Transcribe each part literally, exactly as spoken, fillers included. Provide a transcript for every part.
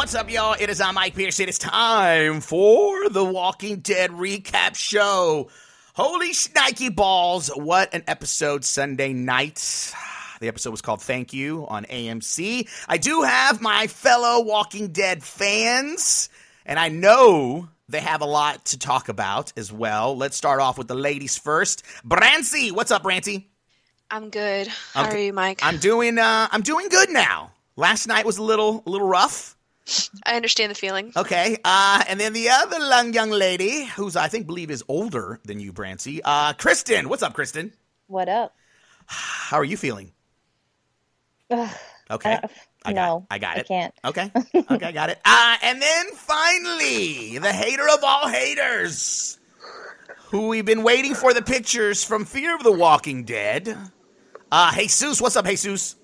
What's up, y'all? It is I, Mike Pierce. It is time for the Walking Dead recap show. Holy shnikey balls. What an episode Sunday night. The episode was called Thank You on A M C. I do have my fellow Walking Dead fans, and I know they have a lot to talk about as well. Let's start off with the ladies first. Brancy, what's up, Brancy? I'm good. How I'm, are you, Mike? I'm doing. Uh, I'm doing good now. Last night was a little, a little rough. I understand the feeling. Okay, uh, and then the other young young lady, who's I think believe is older than you, Brancy. Uh, Kristen, what's up, Kristen? What up? How are you feeling? Ugh, Okay, uh, I got, no, I got it. I can't. Okay, okay, I got it. Uh, and then finally, the hater of all haters, who we've been waiting for the pictures from Fear of the Walking Dead. Uh, Jesus, what's up, Jesus?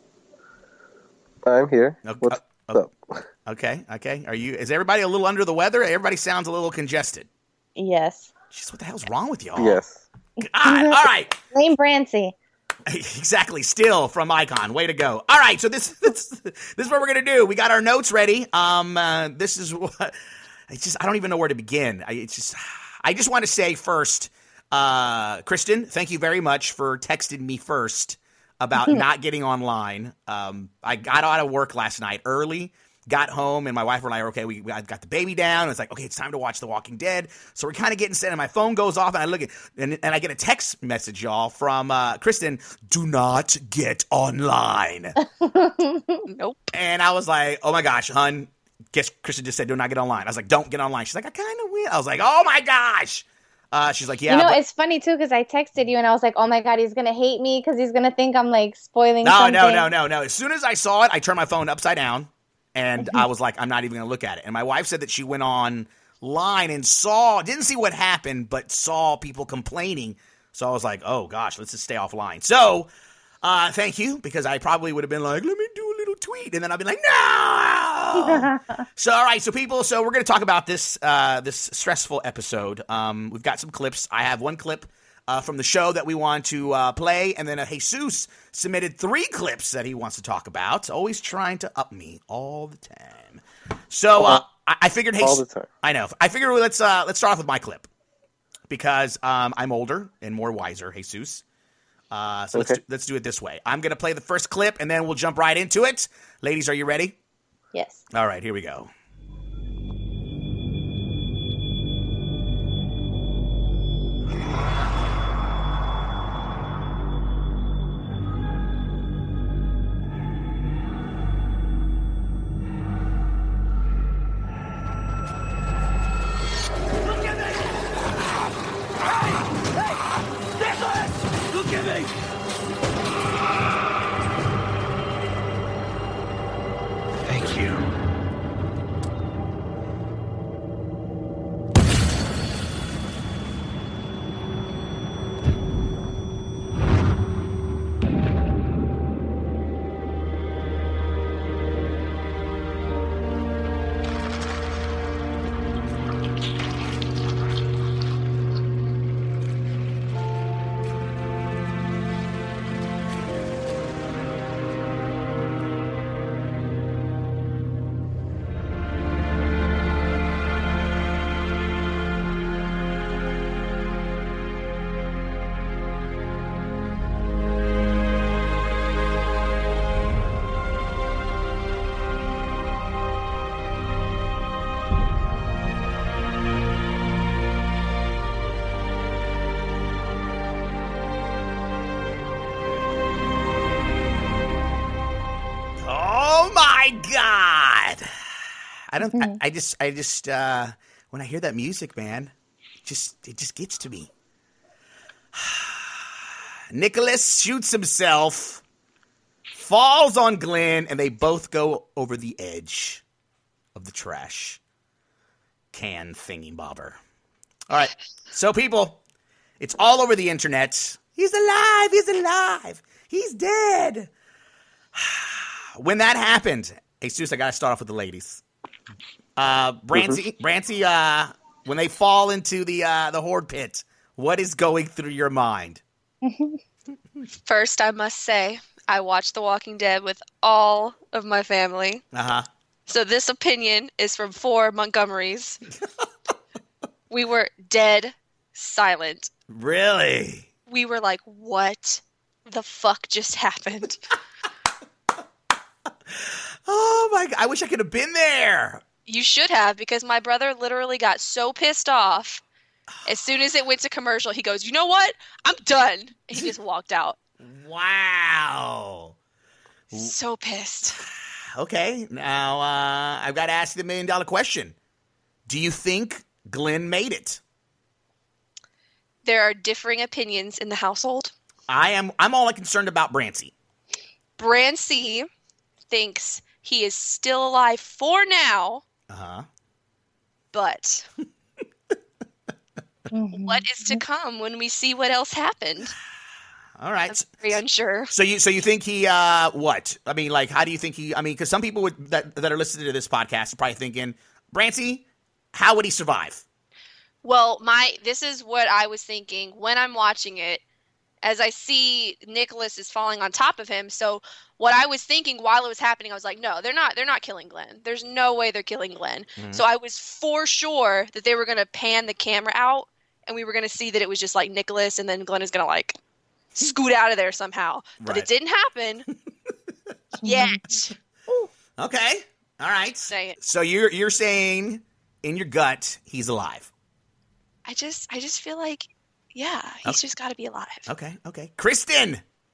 I'm here. Okay. What's uh, up? Okay, okay. Are you? Is everybody a little under the weather? Everybody sounds a little congested. Yes. Jeez, what the hell's wrong with y'all? Yes. God, all right. Blame Brancy. Exactly. Still from Icon. Way to go. All right. So this this, this is what we're gonna do. We got our notes ready. Um, uh, this is what. It's just I don't even know where to begin. I, it's just I just want to say first, uh, Kristen, thank you very much for texting me first about not getting online. Um, I got out of work last night early. Got home, and my wife and I were okay. We I got the baby down. And it's like, okay, it's time to watch The Walking Dead. So we're kind of getting set, and my phone goes off, and I look at and, and I get a text message, y'all, from uh, Kristen. Do not get online. Nope. And I was like, oh my gosh, hun. Guess Kristen just said, do not get online. I was like, don't get online. She's like, I kind of will. I was like, oh my gosh. Uh, she's like, yeah. You know, but- it's funny too because I texted you and I was like, "Oh my god, he's gonna hate me because he's gonna think I'm like spoiling no, something." no, no, no, no. As soon as I saw it, I turned my phone upside down. And I was like, I'm not even going to look at it. And my wife said that she went online and saw, didn't see what happened, but saw people complaining. So I was like, oh, gosh, let's just stay offline. So uh, thank you, because I probably would have been like, let me do a little tweet. And then I'd be like, no. So, all right. So people, so we're going to talk about this uh, this stressful episode. Um, we've got some clips. I have one clip Uh, from the show that we want to uh, play. And then uh, Jesus submitted three clips that he wants to talk about. Always trying to up me all the time. So uh, I-, I figured, hey, all the time. I know. I figured let's uh, let's start off with my clip because um, I'm older and more wiser, Jesus. Uh, so okay. let's do, let's do it this way. I'm going to play the first clip and then we'll jump right into it. Ladies, are you ready? Yes. All right, here we go. God, I don't. I, I just. I just. Uh, when I hear that music, man, it just it just gets to me. Nicholas shoots himself, falls on Glenn, and they both go over the edge of the trash can thingy bobber. All right, so people, it's all over the internet. He's alive. He's alive. He's dead. When that happened, Jesus, I got to start off with the ladies. Uh, Brancy, mm-hmm. Brancy, uh, when they fall into the uh, the horde pit, what is going through your mind? First, I must say, I watched The Walking Dead with all of my family. Uh-huh. So this opinion is from four Montgomerys. We were dead silent. Really? We were like, what the fuck just happened? Oh my God. I wish I could have been there. You should have, because my brother literally got so pissed off. As soon as it went to commercial, he goes, you know what? I'm done. And he just walked out. Wow. So pissed. Okay. Now, uh, I've got to ask you the million dollar question. Do you think Glenn made it? There are differing opinions in the household. I am, I'm all concerned about Brancy. Brancy thinks he is still alive for now. Uh-huh. But what is to come when we see what else happened? All right. I'm very unsure. So you so you think he uh what? I mean, like, how do you think he? I mean, because some people would, that that are listening to this podcast are probably thinking, Brancy, how would he survive? Well, my this is what I was thinking when I'm watching it. As I see Nicholas is falling on top of him, so what I was thinking while it was happening, I was like, no, they're not. They're not killing Glenn. There's no way they're killing Glenn. Mm-hmm. So I was for sure that they were going to pan the camera out, and we were going to see that it was just like Nicholas, and then Glenn is going to like scoot out of there somehow. But right. It didn't happen yet. Okay. All right. Say it. So you're you're saying in your gut he's alive. I just I just feel like. Yeah, he's okay. Just got to be alive. Okay, okay. Kristen,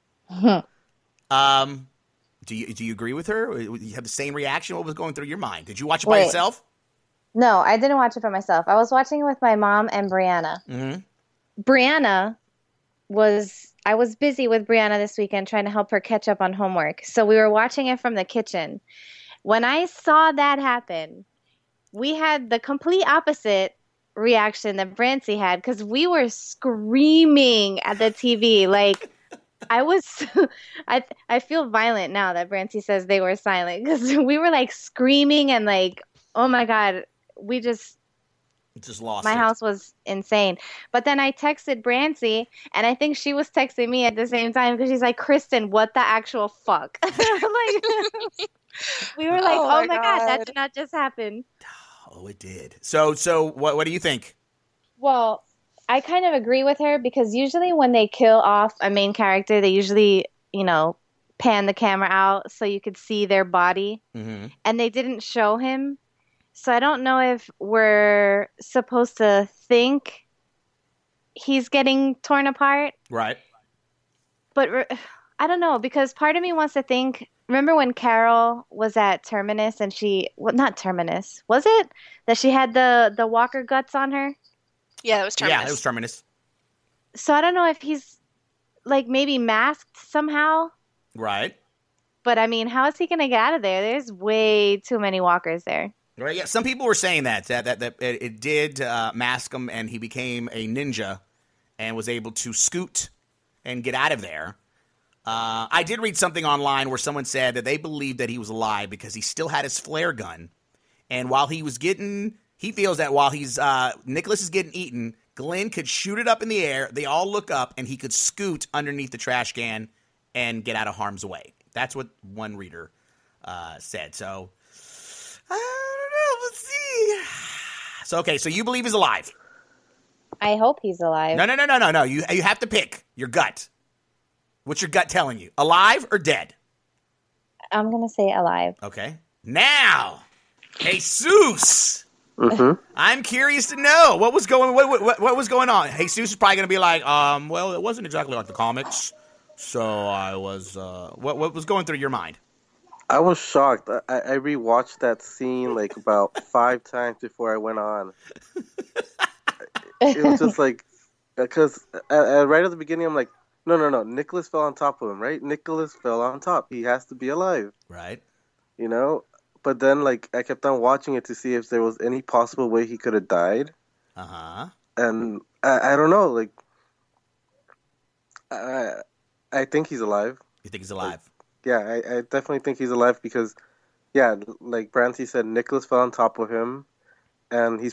um, do you do you agree with her? You have the same reaction? What was going through your mind? Did you watch it by Wait. yourself? No, I didn't watch it for myself. I was watching it with my mom and Brianna. Mm-hmm. Brianna was, I was busy with Brianna this weekend trying to help her catch up on homework. So we were watching it from the kitchen. When I saw that happen, we had the complete opposite reaction that Brancy had, because we were screaming at the T V. Like, I was, I I feel violent now that Brancy says they were silent, because we were like screaming and like, oh my God, we just, just lost my it. house was insane. But then I texted Brancy, and I think she was texting me at the same time, because she's like, Kristen, what the actual fuck? like, we were like, oh, oh my God. God, that did not just happen. Oh, it did. So, so what? What do you think? Well, I kind of agree with her, because usually when they kill off a main character, they usually, you know, pan the camera out so you could see their body, mm-hmm. and they didn't show him. So I don't know if we're supposed to think he's getting torn apart. Right. But I don't know, because part of me wants to think. Remember when Carol was at Terminus and she, well, not Terminus, was it? That she had the, the walker guts on her? Yeah, it was Terminus. Yeah, it was Terminus. So I don't know if he's, like, maybe masked somehow. Right. But, I mean, how is he going to get out of there? There's way too many walkers there. Right, yeah. Some people were saying that, that, that, that it, it did uh, mask him, and he became a ninja and was able to scoot and get out of there. Uh, I did read something online where someone said that they believed that he was alive because he still had his flare gun. And while he was getting, he feels that while he's, uh, Nicholas is getting eaten, Glenn could shoot it up in the air. They all look up and he could scoot underneath the trash can and get out of harm's way. That's what one reader, uh, said. So, I don't know. Let's see. So, okay. So you believe he's alive? I hope he's alive. No, no, no, no, no, no. You, you have to pick your gut. What's your gut telling you? Alive or dead? I'm going to say alive. Okay. Now, Jesus. Mm-hmm. I'm curious to know what was going what, what, what was going on. Jesus is probably going to be like, um, well, it wasn't exactly like the comics. So I was, uh, what, what was going through your mind? I was shocked. I, I rewatched that scene like about five times before I went on. It was just like, because uh, uh, right at the beginning, I'm like, No, no, no. Nicholas fell on top of him, right? Nicholas fell on top. He has to be alive. Right. You know? But then, like, I kept on watching it to see if there was any possible way he could have died. Uh-huh. And I, I don't know, like, I, I think he's alive. You think he's alive? Like, yeah, I, I definitely think he's alive because, yeah, like Brancy said, Nicholas fell on top of him. And he's